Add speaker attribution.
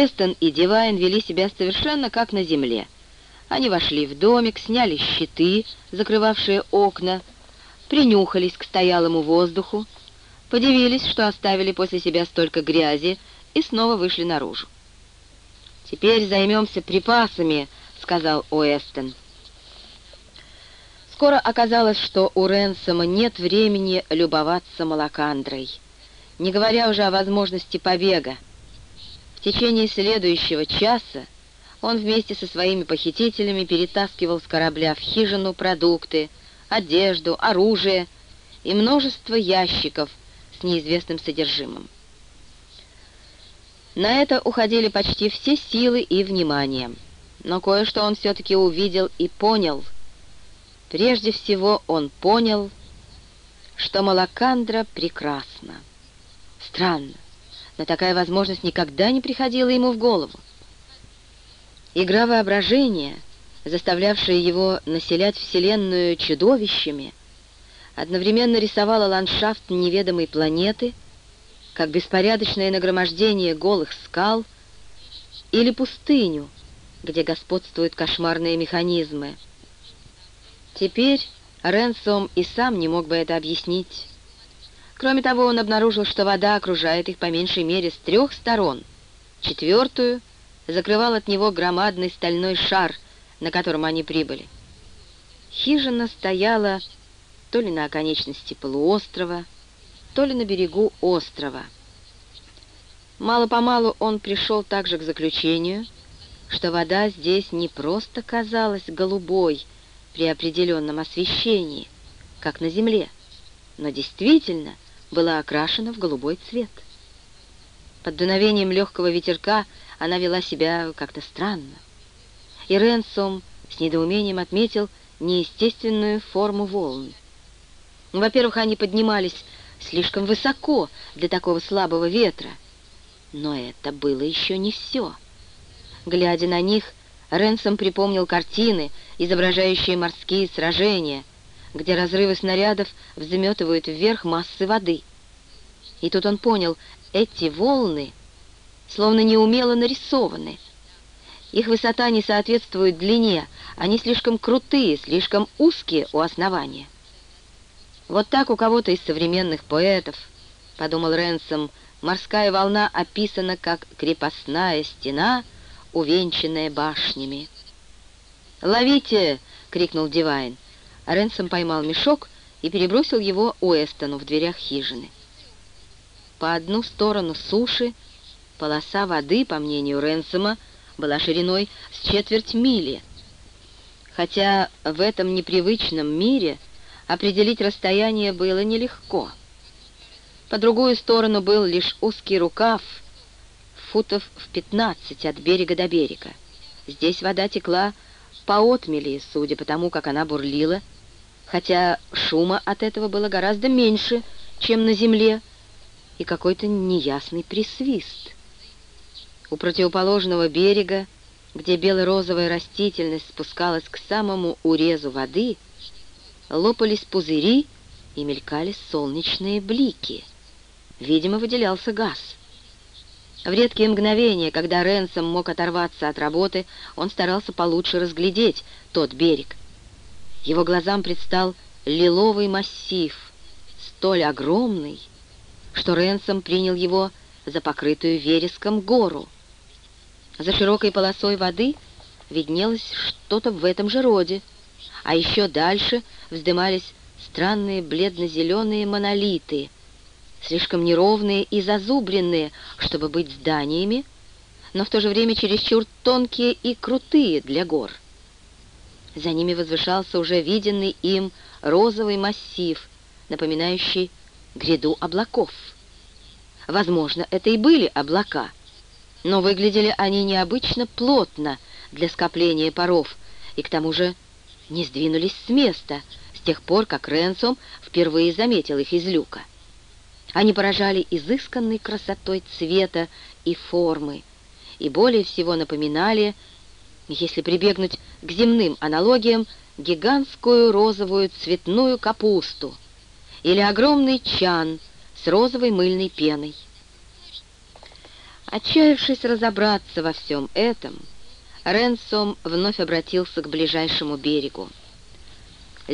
Speaker 1: Уэстон и Дивайн вели себя совершенно как на земле. Они вошли в домик, сняли щиты, закрывавшие окна, принюхались к стоялому воздуху, подивились, что оставили после себя столько грязи, и снова вышли наружу. «Теперь займемся припасами», — сказал Уэстон. Скоро оказалось, что у Ренсома нет времени любоваться Малакандрой, не говоря уже о возможности побега. В течение следующего часа он вместе со своими похитителями перетаскивал с корабля в хижину продукты, одежду, оружие и множество ящиков с неизвестным содержимым. На это уходили почти все силы и внимание, но кое-что он все-таки увидел и понял. Прежде всего он понял, что Малакандра прекрасна. Странно, но такая возможность никогда не приходила ему в голову. Игра воображения, заставлявшая его населять Вселенную чудовищами, одновременно рисовала ландшафт неведомой планеты, как беспорядочное нагромождение голых скал, или пустыню, где господствуют кошмарные механизмы. Теперь Ренсом и сам не мог бы это объяснить. Кроме того, он обнаружил, что вода окружает их по меньшей мере с 3 сторон. 4-ю закрывал от него громадный стальной шар, на котором они прибыли. Хижина стояла то ли на оконечности полуострова, то ли на берегу острова. Мало-помалу он пришел также к заключению, что вода здесь не просто казалась голубой при определенном освещении, как на земле, но действительно была окрашена в голубой цвет. Под дуновением легкого ветерка она вела себя как-то странно, и Ренсом с недоумением отметил неестественную форму волн. Во-первых, они поднимались слишком высоко для такого слабого ветра, но это было еще не все. Глядя на них, Ренсом припомнил картины, изображающие морские сражения, где разрывы снарядов взметывают вверх массы воды. И тут он понял, эти волны словно неумело нарисованы. Их высота не соответствует длине, они слишком крутые, слишком узкие у основания. «Вот так у кого-то из современных поэтов, — подумал Ренсом, — морская волна описана как крепостная стена, увенчанная башнями». «Ловите!» — крикнул Дивайн. Ренсом поймал мешок и перебросил его Уэстону в дверях хижины. По одну сторону суши полоса воды, по мнению Ренсома, была шириной с 1/4 мили. Хотя в этом непривычном мире определить расстояние было нелегко. По другую сторону был лишь узкий рукав, футов в 15 от берега до берега. Здесь вода текла по отмели, судя по тому, как она бурлила, хотя шума от этого было гораздо меньше, чем на земле, и какой-то неясный присвист. У противоположного берега, где бело-розовая растительность спускалась к самому урезу воды, лопались пузыри и мелькали солнечные блики. Видимо, выделялся газ. В редкие мгновения, когда Ренсом мог оторваться от работы, он старался получше разглядеть тот берег. Его глазам предстал лиловый массив, столь огромный, что Ренсом принял его за покрытую вереском гору. За широкой полосой воды виднелось что-то в этом же роде, а еще дальше вздымались странные бледно-зеленые монолиты, слишком неровные и зазубренные, чтобы быть зданиями, но в то же время чересчур тонкие и крутые для гор. За ними возвышался уже виденный им розовый массив, напоминающий гряду облаков. Возможно, это и были облака, но выглядели они необычно плотно для скопления паров, и к тому же не сдвинулись с места с тех пор, как Ренсом впервые заметил их из люка. Они поражали изысканной красотой цвета и формы, и более всего напоминали, если прибегнуть к земным аналогиям, гигантскую розовую цветную капусту или огромный чан с розовой мыльной пеной. Отчаявшись разобраться во всем этом, Ренсом вновь обратился к ближайшему берегу.